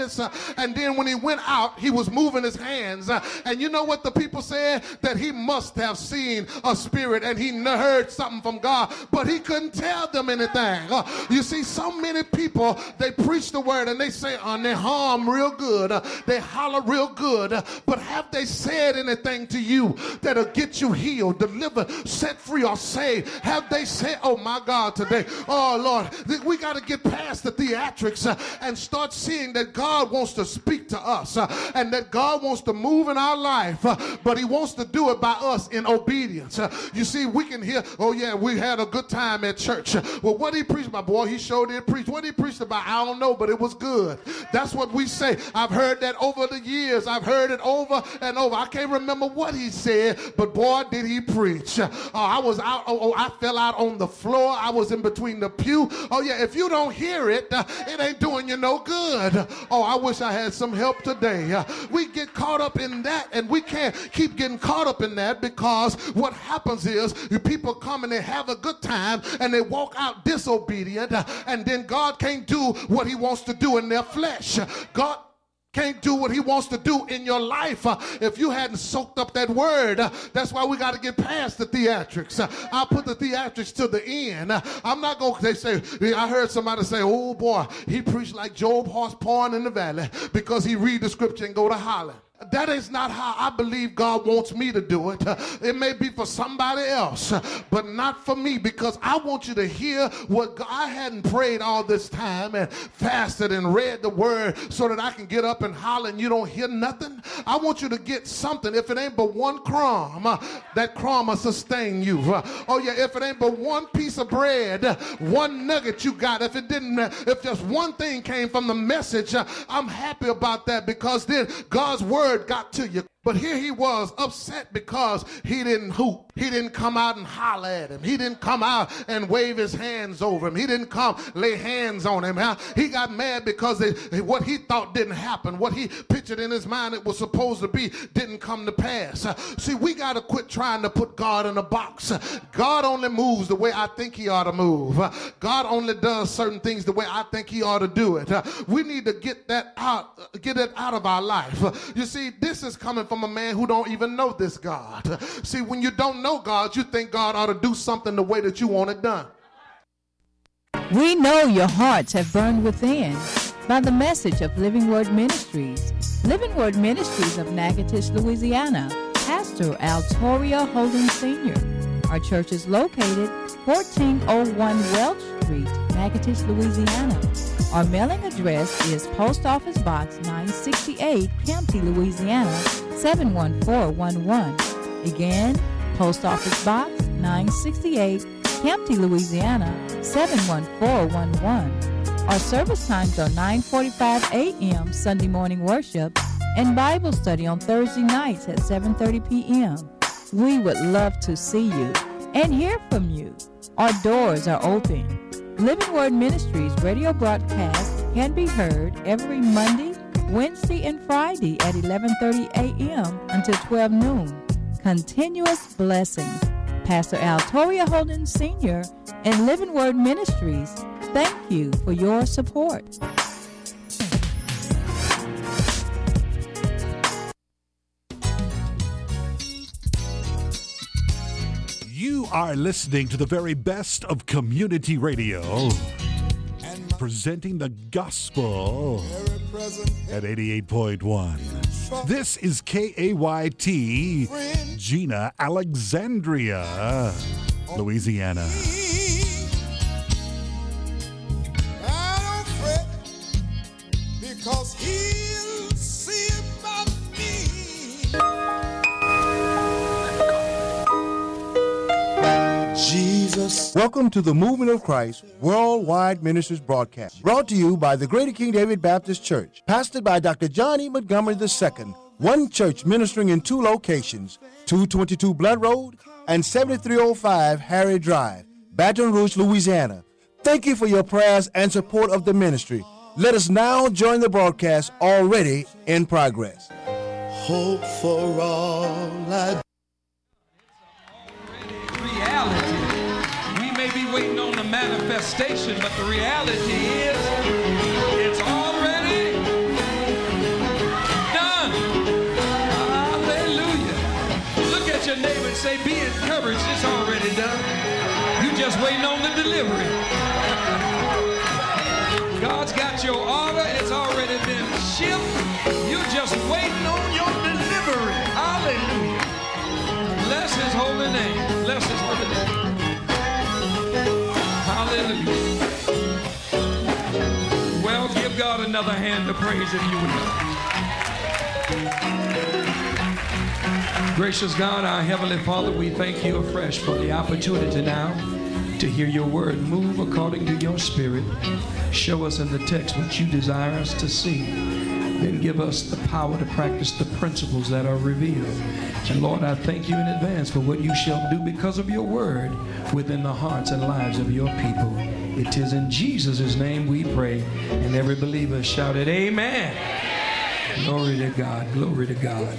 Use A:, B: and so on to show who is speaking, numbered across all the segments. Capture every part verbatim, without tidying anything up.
A: service, uh, and then when he went out, he was moving his hands. Uh, and you know what the people said? That he must have seen a spirit and he heard something from God, but he couldn't tell them anything. Uh, you see, so many people, they preach the word and they say, on they hum real good, uh, they holler real good, uh, but have they said anything to you that'll get you healed, delivered, set free, or saved? Have they said, oh my God, today, oh Lord, th- we got to get past the theatrics uh, and start seeing that God wants to speak to us uh, and that God wants to move in our life, uh, but he wants to do it by us in obedience. Uh, you see, we can hear, oh yeah, we had a good time at church. Uh, well, what he preached about, boy, he sure did preach. What he preached about, I don't know, but it was good. That's what we say. I've heard that over the years. I've heard it over and over. I can't remember what he said, but boy, did he preach. Uh, I was out, oh, oh, I fell out on the floor. I was in between the pew. Oh yeah, if you don't hear it, uh, it ain't doing you no good. Oh, I wish I had some help today. Uh, we get caught up in that, and we can't keep getting caught up in that, because what happens is people come and they have a good time and they walk out disobedient, uh, and then God can't do what he wants to do in their flesh. God can't do what he wants to do in your life uh, if you hadn't soaked up that word. Uh, that's why we got to get past the theatrics. Uh, I'll put the theatrics to the end. Uh, I'm not going to, they say, I heard somebody say, oh boy, he preached like Job horse pouring in the valley because he read the scripture and go to holler. That is not how I believe God wants me to do it. Uh, it may be for somebody else, uh, but not for me, because I want you to hear what God, I hadn't prayed all this time and fasted and read the word so that I can get up and holler and you don't hear nothing. I want you to get something. If it ain't but one crumb, uh, that crumb will sustain you. Uh, oh yeah, if it ain't but one piece of bread, uh, one nugget you got, if it didn't, uh, if just one thing came from the message, uh, I'm happy about that, because then God's word got to you. But here he was upset because he didn't hoop. He didn't come out and holler at him. He didn't come out and wave his hands over him. He didn't come lay hands on him. Huh? He got mad because they, what he thought didn't happen. What he pictured in his mind it was supposed to be didn't come to pass. Uh, see, we got to quit trying to put God in a box. Uh, God only moves the way I think he ought to move. Uh, God only does certain things the way I think he ought to do it. Uh, we need to get that out, uh, get it out of our life. Uh, you see, this is coming from a man who don't even know this God. See, when you don't know God, you think God ought to do something the way that you want it done.
B: We know your hearts have burned within by the message of Living Word Ministries. Living Word Ministries of Natchitoches, Louisiana. Pastor Altoria Holden Senior Our church is located fourteen oh one Welch Street, Natchitoches, Louisiana. Our mailing address is Post Office Box nine sixty-eight, Campty, Louisiana, seven one four one one. Again, Post Office Box nine sixty-eight, Campty, Louisiana, seven one four one one. Our service times are nine forty-five a.m. Sunday morning worship and Bible study on Thursday nights at seven thirty p.m. We would love to see you and hear from you. Our doors are open. Living Word Ministries radio broadcast can be heard every Monday, Wednesday, and Friday at eleven thirty a.m. until twelve noon. Continuous blessings. Pastor Altoria Holden Senior and Living Word Ministries, thank you for your support.
C: You are listening to the very best of community radio, presenting the gospel at eighty-eight point one. This is K A Y T, Gina, Alexandria, Louisiana.
D: I don't fret, because he'll see about me. Jesus.
E: Welcome to the Movement of Christ Worldwide Ministries broadcast, brought to you by the Greater King David Baptist Church, pastored by Doctor John E. Montgomery the Second, one church ministering in two locations, two twenty-two Blood Road and seventy-three oh five Harry Drive, Baton Rouge, Louisiana. Thank you for your prayers and support of the ministry. Let us now join the broadcast already in progress.
D: Hope for all I
F: reality. We may be waiting on the manifestation, but the reality is it's already delivery. God's got your order. It's already been shipped. You're just waiting on your delivery. Hallelujah. Bless his holy name. Bless his holy name. Hallelujah. Well, give God another hand to praise if you will. Gracious God, our Heavenly Father, we thank you afresh for the opportunity now to hear your word. Move according to your spirit. Show us in the text what you desire us to see. Then give us the power to practice the principles that are revealed. And Lord, I thank you in advance for what you shall do because of your word within the hearts and lives of your people. It is in Jesus' name we pray. And every believer shouted, amen. Glory to God. Glory to God.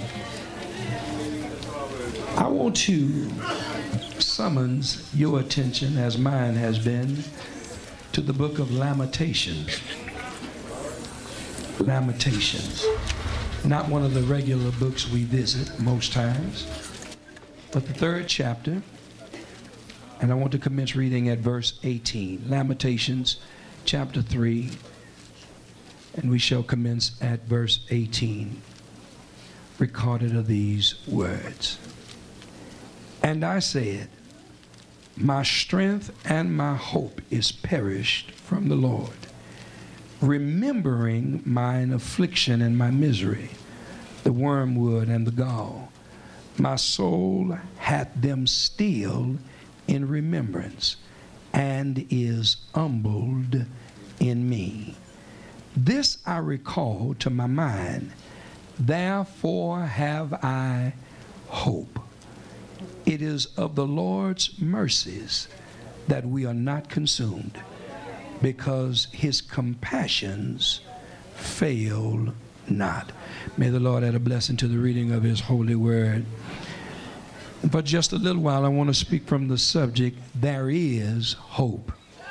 F: I want to summons your attention, as mine has been, to the book of Lamentations. Lamentations. Not one of the regular books we visit most times, but the third chapter. And I want to commence reading at verse eighteen. Lamentations chapter three. And we shall commence at verse eighteen. Recorded are these words. And I said, my strength and my hope is perished from the Lord, remembering mine affliction and my misery, the wormwood and the gall. My soul hath them still in remembrance, and is humbled in me. This I recall to my mind, therefore have I hope. It is of the Lord's mercies that we are not consumed, because his compassions fail not. May the Lord add a blessing to the reading of his holy word. For just a little while, I want to speak from the subject, there is hope.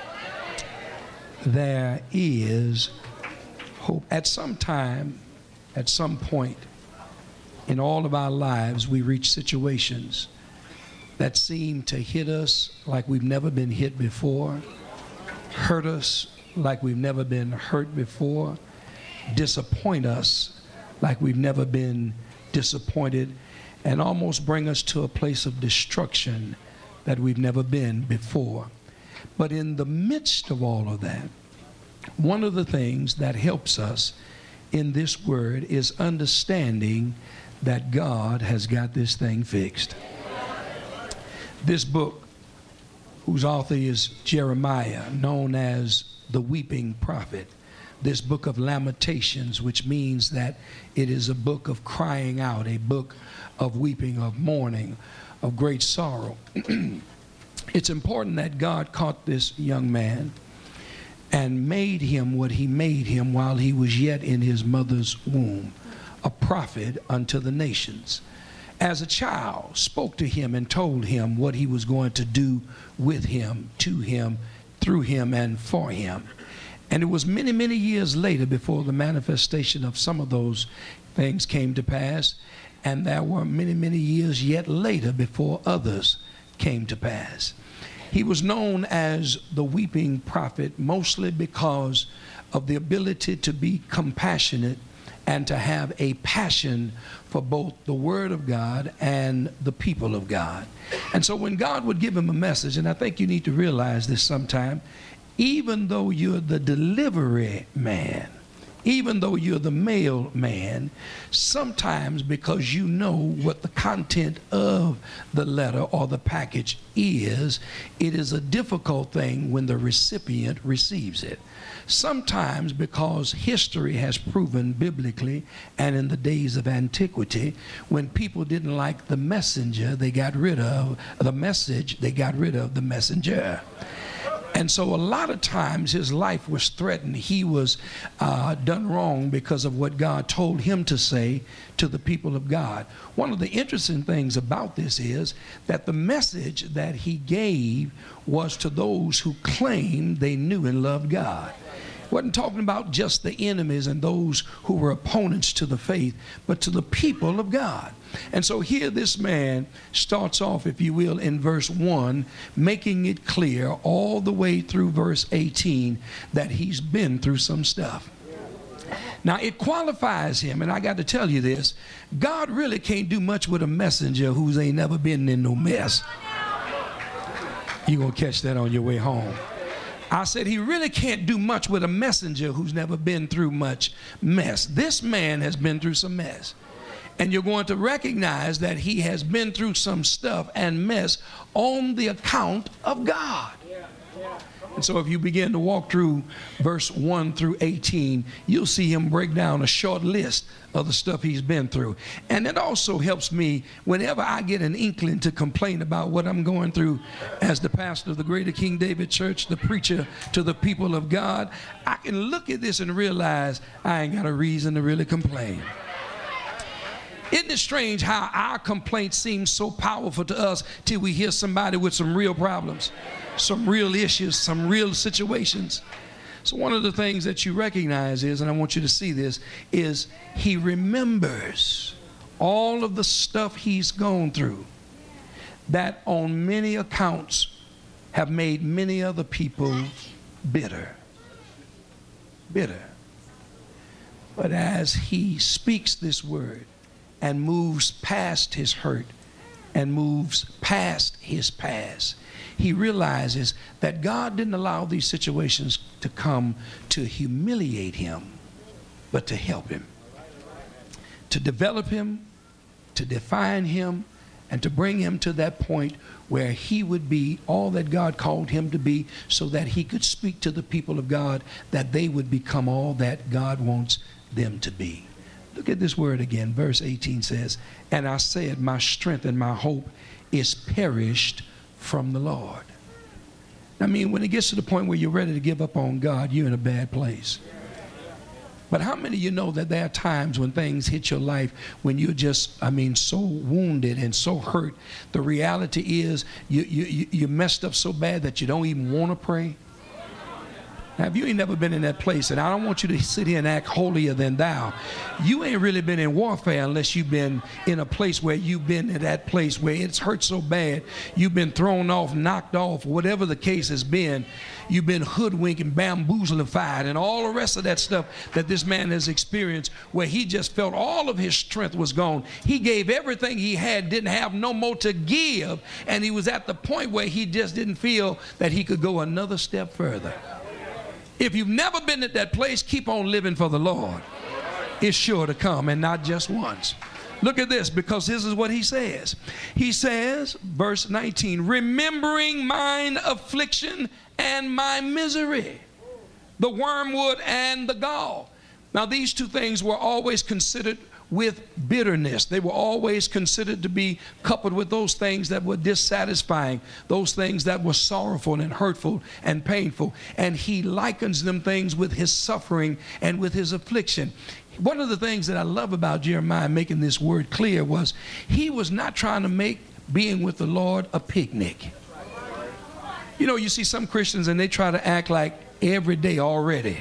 F: There is hope. At some time, at some point in all of our lives, we reach situations that seem to hit us like we've never been hit before, hurt us like we've never been hurt before, disappoint us like we've never been disappointed, and almost bring us to a place of destruction that we've never been before. But in the midst of all of that, one of the things that helps us in this word is understanding that God has got this thing fixed. This book, whose author is Jeremiah, known as the Weeping Prophet, this book of Lamentations, which means that it is a book of crying out, a book of weeping, of mourning, of great sorrow. It's important that God caught this young man and made him what he made him while he was yet in his mother's womb, a prophet unto the nations. As a child, spoke to him and told him what he was going to do with him, to him, through him, and for him. And it was many, many years later before the manifestation of some of those things came to pass. And there were many, many years yet later before others came to pass. He was known as the Weeping Prophet mostly because of the ability to be compassionate and to have a passion for both the Word of God and the people of God. And so when God would give him a message, and I think you need to realize this sometime, even though you're the delivery man, even though you're the mailman, sometimes because you know what the content of the letter or the package is, it is a difficult thing when the recipient receives it. Sometimes because history has proven biblically and in the days of antiquity, when people didn't like the messenger, they got rid of the message, they got rid of the messenger. And so a lot of times his life was threatened. He was uh, done wrong because of what God told him to say to the people of God. One of the interesting things about this is that the message that he gave was to those who claimed they knew and loved God. Wasn't talking about just the enemies and those who were opponents to the faith, but to the people of God. And so here this man starts off, if you will, in verse one, making it clear all the way through verse eighteen that he's been through some stuff. Now it qualifies him, and I got to tell you this, God really can't do much with a messenger who's ain't never been in no mess. You're going to catch that on your way home. I said he really can't do much with a messenger who's never been through much mess. This man has been through some mess. And you're going to recognize that he has been through some stuff and mess on the account of God. And so if you begin to walk through verse one through eighteen, you'll see him break down a short list of the stuff he's been through. And it also helps me whenever I get an inkling to complain about what I'm going through as the pastor of the Greater King David Church, the preacher to the people of God. I can look at this and realize I ain't got a reason to really complain. Isn't it strange how our complaints seem so powerful to us till we hear somebody with some real problems, some real issues, some real situations? So one of the things that you recognize is, and I want you to see this, is he remembers all of the stuff he's gone through that on many accounts have made many other people bitter. Bitter. But as he speaks this word, and moves past his hurt and moves past his past, he realizes that God didn't allow these situations to come to humiliate him, but to help him, to develop him, to define him, and to bring him to that point where he would be all that God called him to be, so that he could speak to the people of God, that they would become all that God wants them to be. Look at this word again. Verse eighteen says, and I said, my strength and my hope is perished from the Lord. I mean, when it gets to the point where you're ready to give up on God, you're in a bad place. But how many of you know that there are times when things hit your life when you're just, I mean, so wounded and so hurt? The reality is you, you, you messed up so bad that you don't even want to pray. Now, if you ain't never been in that place, and I don't want you to sit here and act holier than thou, you ain't really been in warfare unless you've been in a place where you've been in that place where it's hurt so bad, you've been thrown off, knocked off, whatever the case has been, you've been hoodwinked and bamboozlified and all the rest of that stuff that this man has experienced, where he just felt all of his strength was gone. He gave everything he had, didn't have no more to give, and he was at the point where he just didn't feel that he could go another step further. If you've never been at that place, keep on living for the Lord. It's sure to come, and not just once. Look at this, because this is what he says. He says, verse nineteen, remembering mine affliction and my misery, the wormwood and the gall. Now, these two things were always considered with bitterness. They were always considered to be coupled with those things that were dissatisfying, those things that were sorrowful and hurtful and painful. And he likens them things with his suffering and with his affliction. One of the things that I love about Jeremiah making this word clear was he was not trying to make being with the Lord a picnic. You know, you see some Christians and they try to act like every day already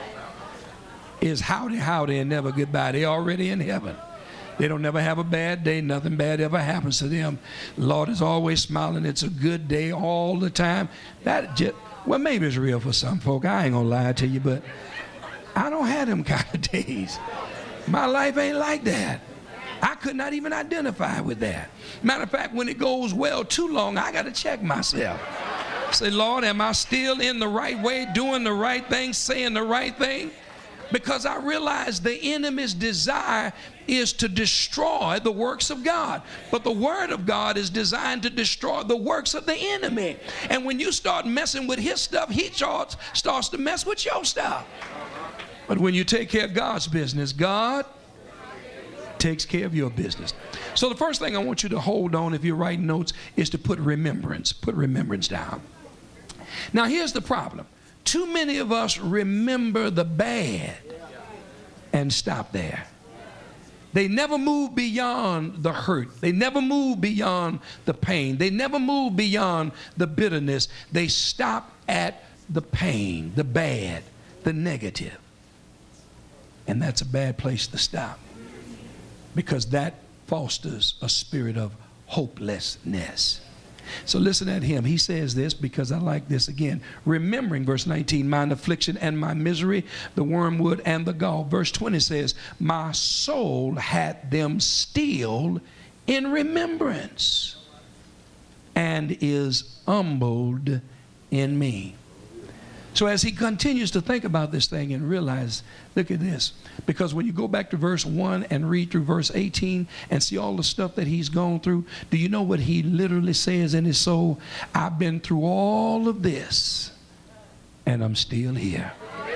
F: is howdy, howdy, and never goodbye. They already in heaven. They don't never have a bad day. Nothing bad ever happens to them. The Lord is always smiling. It's a good day all the time. That just, well, maybe it's real for some folk. I ain't gonna lie to you, but I don't have them kind of days. My life ain't like that. I could not even identify with that. Matter of fact, when it goes well too long, I got to check myself. Say, Lord, am I still in the right way, doing the right thing, saying the right thing? Because I realize the enemy's desire is to destroy the works of God. But the word of God is designed to destroy the works of the enemy. And when you start messing with his stuff, he starts, starts to mess with your stuff. But when you take care of God's business, God takes care of your business. So the first thing I want you to hold on, if you're writing notes, is to put remembrance. Put remembrance down. Now here's the problem. Too many of us remember the bad and stop there. They never move beyond the hurt. They never move beyond the pain. They never move beyond the bitterness. They stop at the pain, the bad, the negative. And that's a bad place to stop, because that fosters a spirit of hopelessness. So listen at him. He says this because I like this again. Remembering, verse nineteen, mine affliction and my misery, the wormwood and the gall. Verse twenty says, my soul had them still in remembrance and is humbled in me. So as he continues to think about this thing and realize, look at this, because when you go back to verse one and read through verse eighteen and see all the stuff that he's gone through, do you know what he literally says in his soul? I've been through all of this and I'm still here.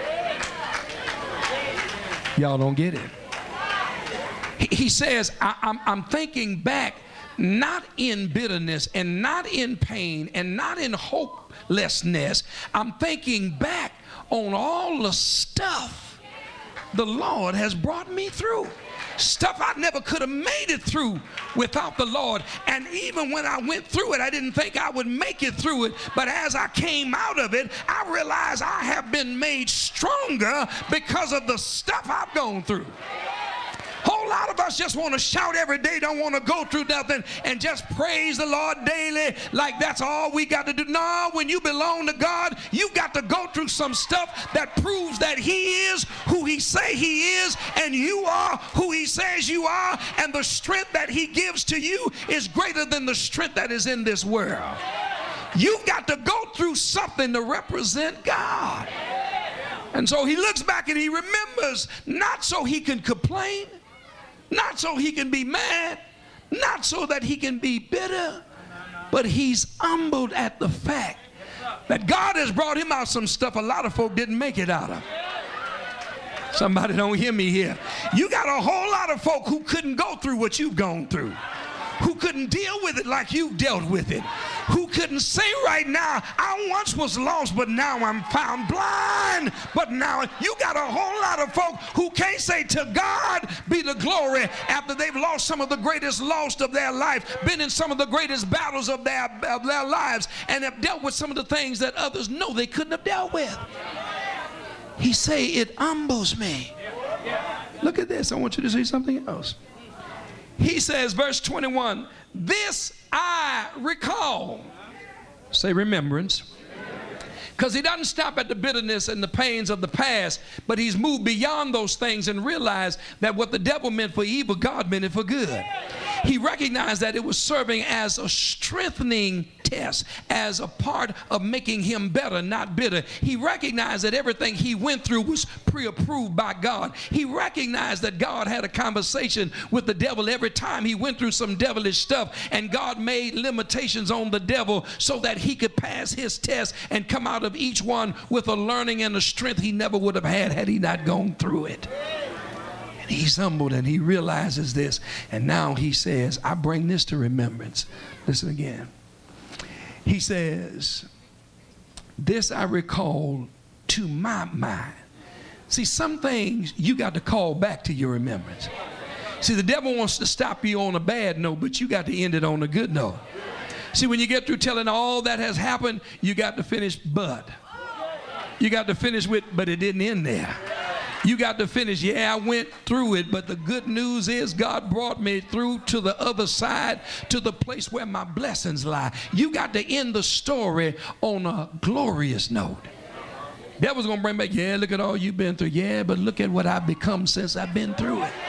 F: Y'all don't get it. He, he says, I, I'm, I'm thinking back, not in bitterness and not in pain and not in hopelessness. I'm thinking back on all the stuff the Lord has brought me through. Stuff I never could have made it through without the Lord. And even when I went through it, I didn't think I would make it through it. But as I came out of it, I realized I have been made stronger because of the stuff I've gone through. Whole lot of us just want to shout every day, don't want to go through nothing, and just praise the Lord daily like that's all we got to do. No, when you belong to God, you got to go through some stuff that proves that he is who he say he is, and you are who he says you are, and the strength that he gives to you is greater than the strength that is in this world. You've got to go through something to represent God. And so he looks back and he remembers, not so he can complain, not so he can be mad, not so that he can be bitter, but he's humbled at the fact that God has brought him out some stuff a lot of folk didn't make it out of. Somebody don't hear me here. You got a whole lot of folk who couldn't go through what you've gone through, who couldn't deal with it like you've dealt with it, who couldn't say right now, I once was lost, but now I'm found, blind, but now. You got a whole lot of folk who can't say to God be the glory after they've lost some of the greatest loss of their life, been in some of the greatest battles of their, of their lives, and have dealt with some of the things that others know they couldn't have dealt with. He say, it humbles me. Look at this. I want you to see something else. He says, verse twenty-one, this I recall. Say remembrance. Because he doesn't stop at the bitterness and the pains of the past, but he's moved beyond those things and realized that what the devil meant for evil, God meant it for good. He recognized that it was serving as a strengthening test, as a part of making him better, not bitter. He recognized that everything he went through was pre-approved by God. He recognized that God had a conversation with the devil every time he went through some devilish stuff, and God made limitations on the devil so that he could pass his test and come out of each one with a learning and a strength he never would have had had he not gone through it. He's humbled and he realizes this, and now he says, I bring this to remembrance. Listen again. He says, this I recall to my mind. See, some things you got to call back to your remembrance. See, the devil wants to stop you on a bad note, but you got to end it on a good note. See, when you get through telling all that has happened, you got to finish but. You got to finish with, but it didn't end there. You got to finish, yeah, I went through it, but the good news is God brought me through to the other side, to the place where my blessings lie. You got to end the story on a glorious note. Devil's going to bring back, yeah, look at all you've been through. Yeah, but look at what I've become since I've been through it.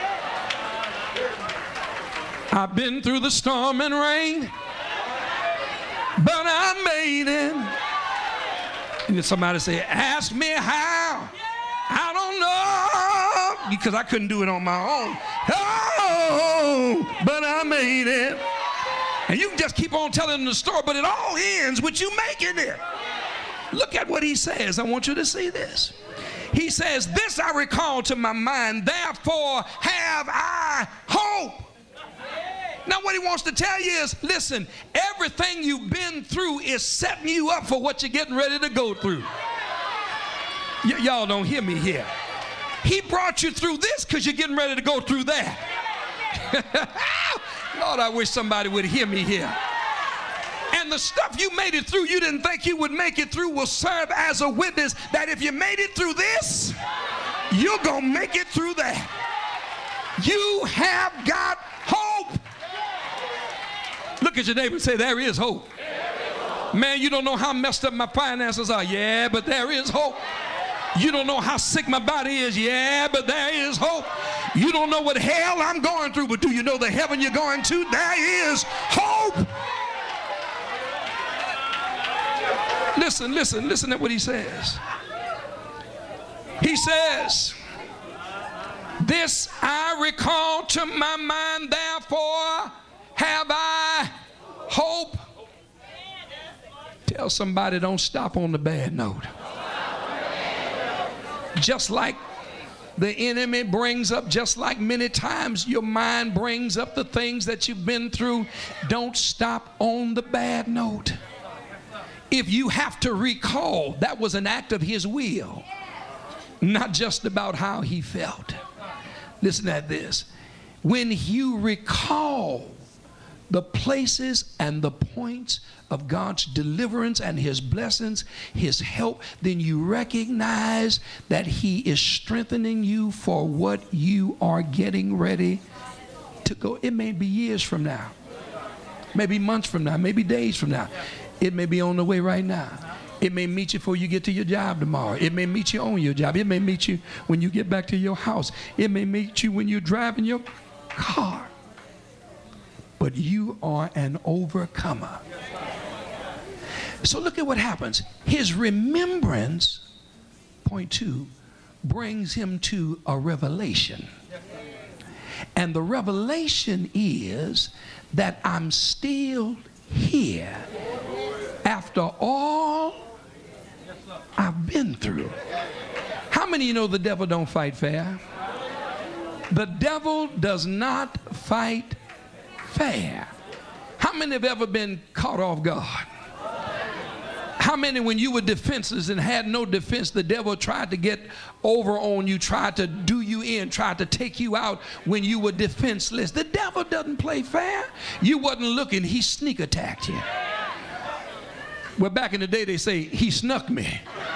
F: I've been through the storm and rain, but I made it. And somebody say, ask me how. I don't know, because I couldn't do it on my own. Oh, but I made it. And you can just keep on telling the story, but it all ends with you making it. Look at what he says. I want you to see this. He says, this I recall to my mind, therefore have I hope. Now what he wants to tell you is, listen, everything you've been through is setting you up for what you're getting ready to go through. Y- y'all don't hear me here. He brought you through this because you're getting ready to go through that. Lord, I wish somebody would hear me here. And And the stuff you made it through, you didn't think you would make it through, will serve as a witness that if you made it through this, you're going to make it through that. You have got hope. Look at your neighbor and say, there is hope. Man, you don't know how messed up my finances are. Yeah, but there is hope. You don't know how sick my body is. Yeah, but there is hope. You don't know what hell I'm going through, but do you know the heaven you're going to? There is hope. Listen, listen, listen to what he says. He says, this I recall to my mind, therefore have I hope. Tell somebody, don't stop on the bad note. Just like the enemy brings up, just like many times your mind brings up the things that you've been through, don't stop on the bad note. If you have to recall, that was an act of his will, not just about how he felt. Listen at this. When you recall the places and the points of God's deliverance and his blessings, his help, then you recognize that he is strengthening you for what you are getting ready to go. It may be years from now, maybe months from now, maybe days from now. It may be on the way right now. It may meet you before you get to your job tomorrow. It may meet you on your job. It may meet you when you get back to your house. It may meet you when you're driving your car. But you are an overcomer. So look at what happens. His remembrance, point two, brings him to a revelation. And the revelation is that I'm still here after all I've been through. How many of you know the devil don't fight fair? The devil does not fight fair. How many have ever been caught off guard? How many, when you were defenseless and had no defense, the devil tried to get over on you, tried to do you in, tried to take you out when you were defenseless? The devil doesn't play fair. You wasn't looking, he sneak attacked you. Well, back in the day, they say, he snuck me.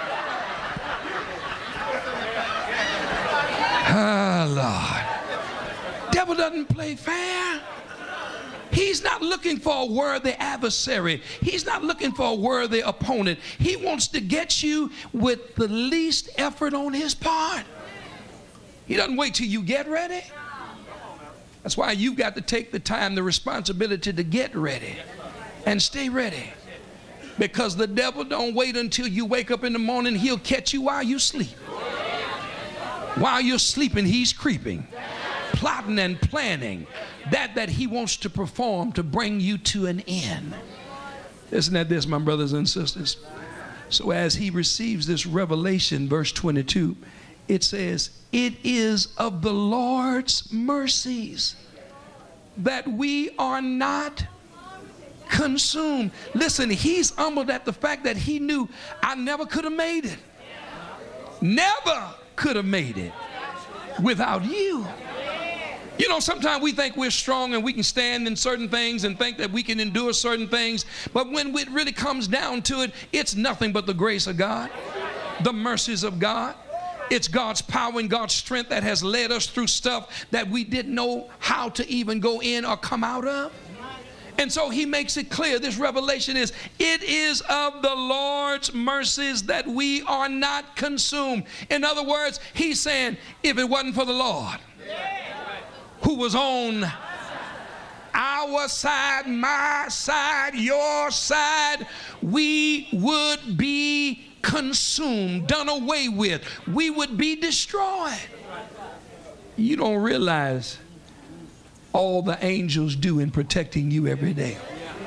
F: Ah, Lord. Devil doesn't play fair. He's not looking for a worthy adversary. He's not looking for a worthy opponent. He wants to get you with the least effort on his part. He doesn't wait till you get ready. That's why you've got to take the time, the responsibility to get ready and stay ready. Because the devil don't wait until you wake up in the morning. He'll catch you while you sleep. While you're sleeping, he's creeping, plotting and planning that that he wants to perform to bring you to an end. Isn't that this, my brothers and sisters? So as he receives this revelation, verse twenty-two, it says, it is of the Lord's mercies that we are not consumed. Listen, he's humbled at the fact that he knew I never could have made it. Never could have made it without you. You know, sometimes we think we're strong and we can stand in certain things and think that we can endure certain things. But when it really comes down to it, it's nothing but the grace of God, the mercies of God. It's God's power and God's strength that has led us through stuff that we didn't know how to even go in or come out of. And so he makes it clear, this revelation is, it is of the Lord's mercies that we are not consumed. In other words, he's saying, if it wasn't for the Lord, who was on our side, my side, your side, we would be consumed, done away with. We would be destroyed. You don't realize all the angels do in protecting you every day.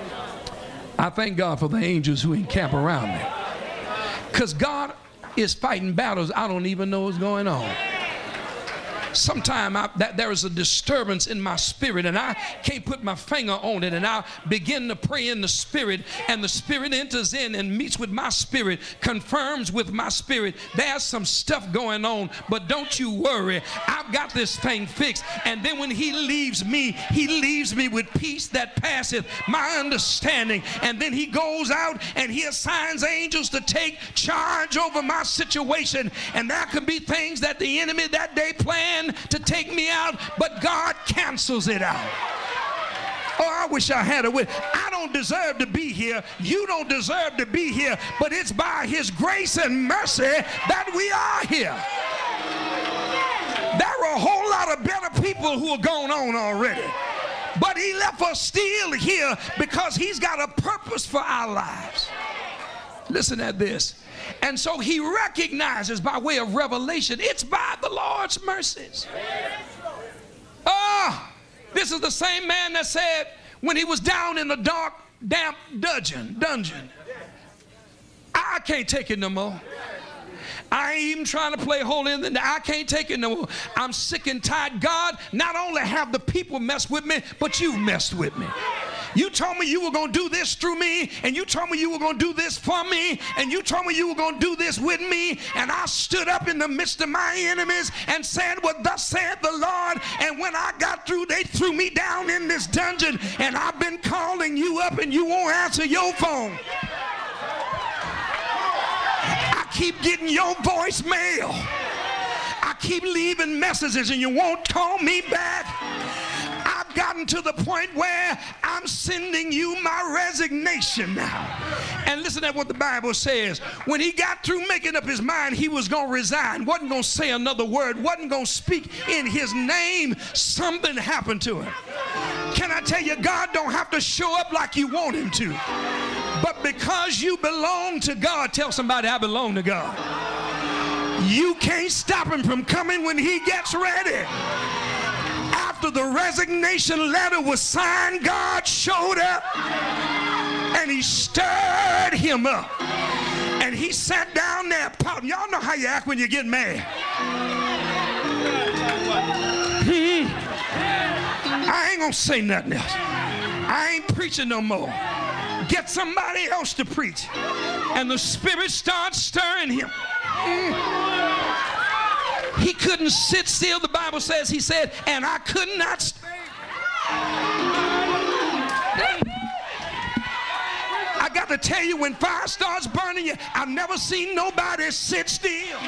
F: I thank God for the angels who encamp around me. Because God is fighting battles I don't even know what's going on. Sometimes that there is a disturbance in my spirit and I can't put my finger on it, and I begin to pray in the spirit, and the spirit enters in and meets with my spirit, confirms with my spirit. There's some stuff going on, but don't you worry, I've got this thing fixed. And then when he leaves me, he leaves me with peace that passeth my understanding. And then he goes out and he assigns angels to take charge over my situation. And there could be things that the enemy that day planned to take me out, but God cancels it out. Oh, I wish I had a way. I don't deserve to be here. You don't deserve to be here, but it's by his grace and mercy that we are here. There are a whole lot of better people who are going on already, but he left us still here because he's got a purpose for our lives. Listen at this. And so he recognizes by way of revelation, it's by the Lord's mercies. Oh, this is the same man that said when he was down in the dark, damp dungeon, dungeon, I can't take it no more. I ain't even trying to play holy in the, I can't take it no more. I'm sick and tired. God, not only have the people messed with me, but you've messed with me. You told me you were going to do this through me, and you told me you were going to do this for me, and you told me you were going to do this with me, and I stood up in the midst of my enemies and said, well, thus saith the Lord, and when I got through, they threw me down in this dungeon, and I've been calling you up, and you won't answer your phone. I keep getting your voicemail. I keep leaving messages, and you won't call me back. I've gotten to the point where I'm sending you my resignation now. And listen to what the Bible says. When he got through making up his mind he was going to resign, wasn't going to say another word, wasn't going to speak in his name, something happened to him. Can I tell you, God don't have to show up like you want him to. But because you belong to God, tell somebody, I belong to God. You can't stop him from coming when he gets ready. After the resignation letter was signed, God showed up and he stirred him up. And he sat down there pouting. Y'all know how you act when you get mad. Hmm. I ain't gonna say nothing else. I ain't preaching no more. Get somebody else to preach. And the Spirit starts stirring him. Mm. He couldn't sit still. The Bible says, he said, and I could not stay. I got to tell you, when fire starts burning you, I've never seen nobody sit still.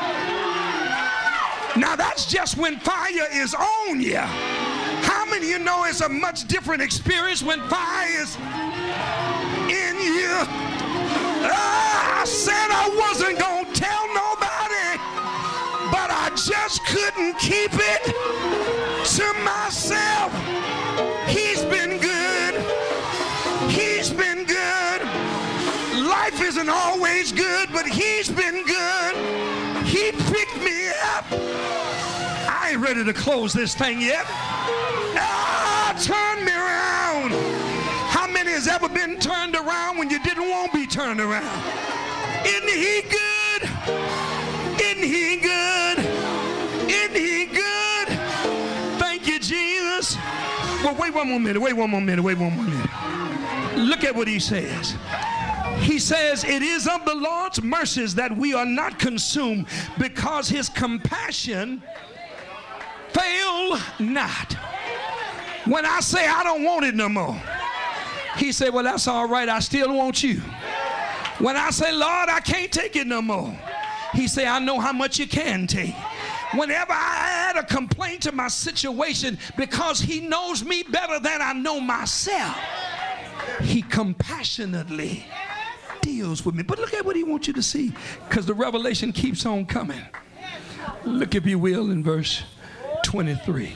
F: Now that's just when fire is on you. How many of you know it's a much different experience when fire is in you? Ah, I said I wasn't going to tell nobody, but I just couldn't keep it to myself. He's been good. He's been good. Life isn't always good, but he's been good. He picked me up. I ain't ready to close this thing yet. Ah, turn me around. How many has ever been turned around when you didn't want to be turned around? Isn't he good? Isn't he good? Isn't he good? Thank you, Jesus. Well, wait one more minute. Wait one more minute. Wait one more minute. Look at what he says. He says, it is of the Lord's mercies that we are not consumed, because his compassion fail not. When I say I don't want it no more, he said, well, that's all right. I still want you. When I say, Lord, I can't take it no more, he said, I know how much you can take. Whenever I add a complaint to my situation, because he knows me better than I know myself, he compassionately deals with me. But look at what he wants you to see, because the revelation keeps on coming. Look, if you will, in verse twenty-three.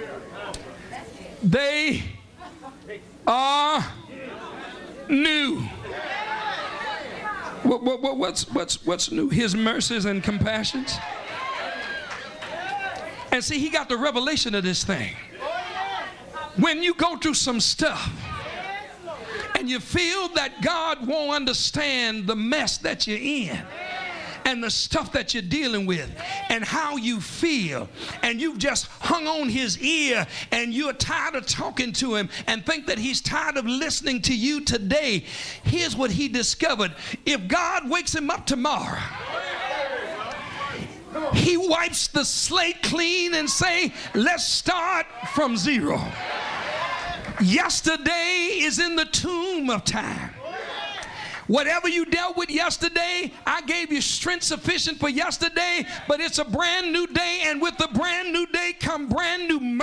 F: They are new. What, what, what, what's, what's, what's new? His mercies and compassions. And see, he got the revelation of this thing. When you go through some stuff and you feel that God won't understand the mess that you're in, and the stuff that you're dealing with and how you feel, and you've just hung on his ear and you're tired of talking to him and think that he's tired of listening to you today, here's what he discovered. If God wakes him up tomorrow, he wipes the slate clean and say, let's start from zero. Yesterday is in the tomb of time. Whatever you dealt with yesterday, I gave you strength sufficient for yesterday, but it's a brand new day, and with the brand new day come brand new mercy.